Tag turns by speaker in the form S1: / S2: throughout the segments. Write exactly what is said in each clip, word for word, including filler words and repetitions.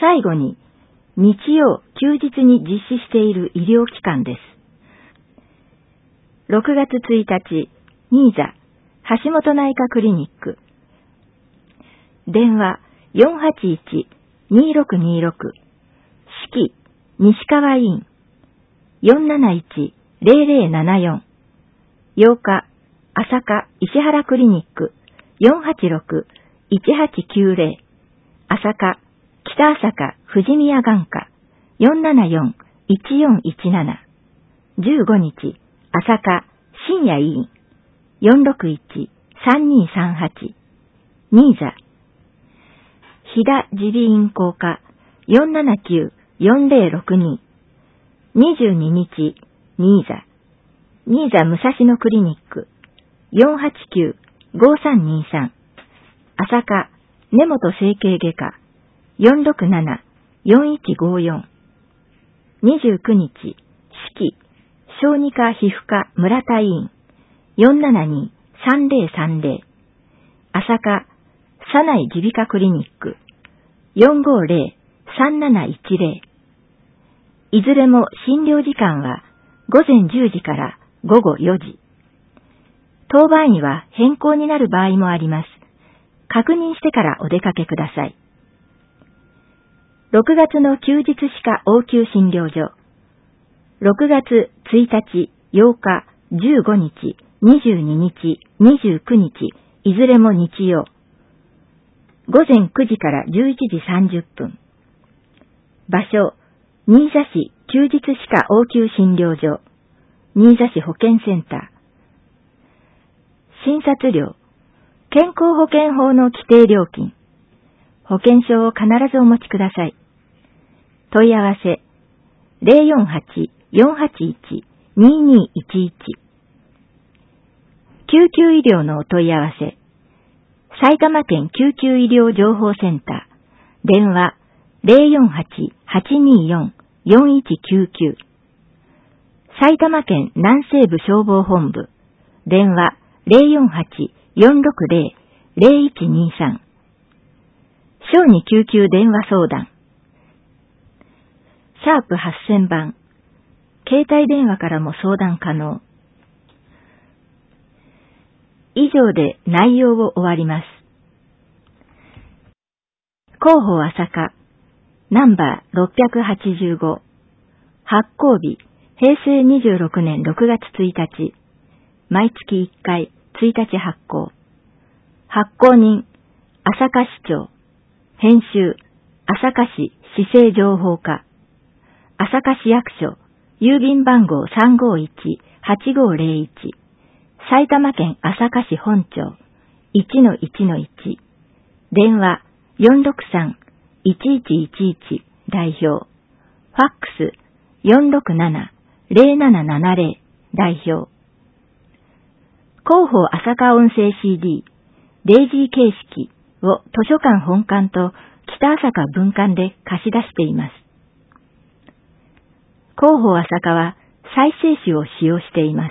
S1: 最後に、日曜、休日に実施している医療機関です。ろくがつついたち、新座、橋本内科クリニック。電話 よんはちいち にーろくにーろく。指揮、西川医院。よんなないち ぜろぜろななよん。ようか、朝霞石原クリニック。よんはちろく いちはちきゅうぜろ。朝霞、北朝霞富士宮眼科。よんななよん いちよんいちなな。じゅうごにち、朝霞深夜医院。よんろくいち さんにさんはち。新座。飛騨耳鼻咽喉科。よんななきゅう よんぜろろくに。にじゅうににち、新座。新座武蔵野クリニック。よんはちきゅう ごさんにさん。朝霞根本整形外科。よんろくなな よんいちごよん。にじゅうくにち、指揮、小児科皮膚科村田医院。よんななに さんぜろさんぜろ。朝霞、佐内耳鼻科クリニック。よんごぜろ さんなないちぜろ。いずれも診療時間はごぜんじゅうじからごごよじ。当番医は変更になる場合もあります。確認してからお出かけください。ろくがつの休日歯科応急診療所。ろくがつついたち、ようか、じゅうごにち、にじゅうににち、にじゅうくにち、いずれも日曜。ごぜんくじからじゅういちじさんじゅっぷん。場所、新座市休日歯科応急診療所。新座市保健センター。診察料。健康保険法の規定料金。保険証を必ずお持ちください。問い合わせ、ぜろよんはち よんはちいち ににいちいち。救急医療のお問い合わせ、埼玉県救急医療情報センター、電話 ぜろよんはち はちによん よんいちきゅうきゅう。埼玉県南西部消防本部、電話 ぜろよんはち よんろくぜろ ぜろいちにさん。小児救急電話相談。シャープはっせんばん。携帯電話からも相談可能。以上で内容を終わります。広報朝霞、ナンバーろっぴゃくはちじゅうご。発行日、へいせいにじゅうろくねんろくがつついたち。毎月いっかい、ついたち発行。発行人、朝霞市長。編集、朝霞市市政情報課。朝霞市役所、郵便番号 さんごいち はちごぜろいち。埼玉県朝霞市本町 いちのいちのいち。電話 よんろくさん いちいちいちいち 代表。ファックス よんろくなな ぜろななななぜろ 代表。広報朝霞音声 シーディー、デイジー形式を図書館本館と北朝霞分館で貸し出しています。広報朝霞は再生紙を使用しています。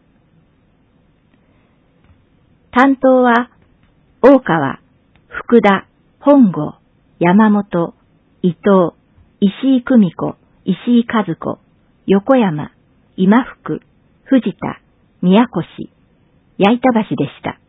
S1: 担当は、大川、福田、本郷、山本、伊藤、石井久美子、石井和子、横山、今福、藤田、宮越、矢板橋でした。